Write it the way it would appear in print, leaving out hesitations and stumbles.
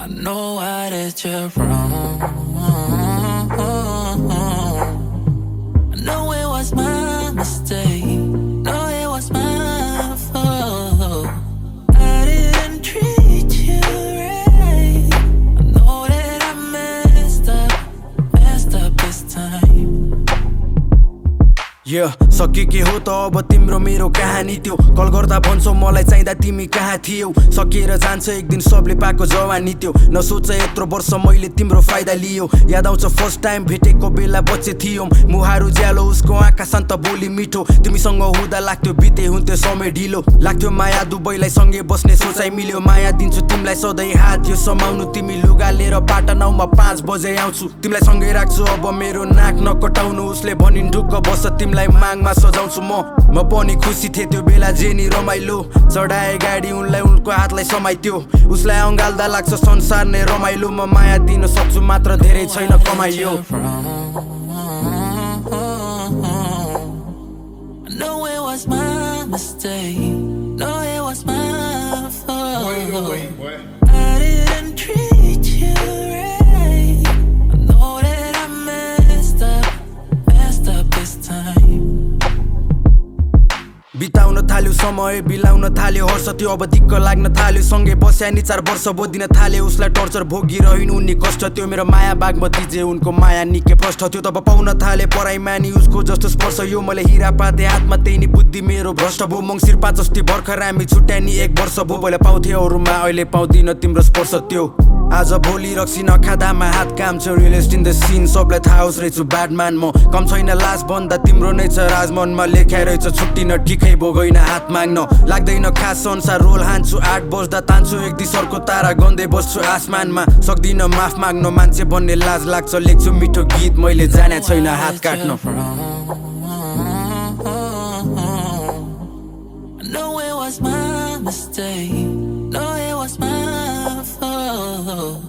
I know I did you wrong. I know it was my mistake. No, it was my fault. I didn't treat you right. I know that I messed up this time. Yeah, सके के हो त अब तिम्रो मेरो कहानी त्यो call गर्दा भन्छौ मलाई चाहिँदा तिमी कहाँ थियौ सकेर जान्छ एक दिन सबले पाएको जवानी त्यो नसोच यत्रो वर्ष मैले तिम्रो फाइदा लियो याद आउँछ फर्स्ट टाइम भेटेको बेला बच्चे थियौ मुहारु ज्यालो उसको आँखा शान्त बोली मिठो तिमीसँग हुँदा लाग्थ्यो बिते हुन्थ्यो समय ढिलो लाग्थ्यो माया दुबैलाई सँगै बस्ने सोचाइ मिल्यो माया दिन्छु तिमीलाई सधैँ हात यो समाउनु तिमी लुगा लिएर पाटा 9 मा 5 बजे आउँछु तिमीलाई सँगै राख्छु अब मेरो नाक नकटाउनु उसले भनिन् ढुक्क बस तिमीलाई मागमा सजाउँछु म पनि खुसी थिए त्यो बेला जेनी रमाइलो चढाए गाडी उनलाई उनको हातलाई समाइत्यो उसलाई अँगाल्दा लाग्छ संसार नै रमाइलो म माया दिन सक्छु मात्र धेरै छैन कमाइयो No, it was my mistake. No, it was my fault. Wait. I didn't treat you right. I know that I messed up this time. बिताउन थाल्यो समय बिलाउन थाल्यो हर्ष त्यो अब दिक्क लाग्न थाल्यो सँगै बस्या नि 4 वर्ष बोदिन थाल्यो उसलाई टर्चर भोगिरहन् उनी कष्ट त्यो मेरो माया बागमती जे उनको माया निकै प्रष्ट थियो तब पाउन थाले पराई मानी उसको जस्तो स्पर्श यो मैले हिरा पाते हातमा त्यही नि बुद्धि मेरो भ्रष्ट भो मङ्सिर 5 अस्ति भर्खर हामी छुट्यानी 1 वर्ष भो पहिला पाउँथे अरूमा अहिले पाउँदिन तिम्रो स्पर्श त्यो आज भोलि रक्सी नखादामा हात काम छ रियलिस्ट इन द सिन सबलाई थाहा होस् रहेछु ब्याडम्यान म कम छैन लाज भन्दा तिम्रो नै छ राजमनमा लेखाइ रहेछ छुट्टिन ठिकै भोगैन हात माग्न लाग्दैन खास संसार रोल हान्छु 8 बज्दा तान्छु एक दिसरको तारा गन्दै बस्छु आसमानमा सक्दिन माफ माग्न मान्छे बन्ने लाज लाग्छ लेख्छु मिठो गीत मैले जाने छैन हात काट्न No, it was my mistake. No, it was my fault.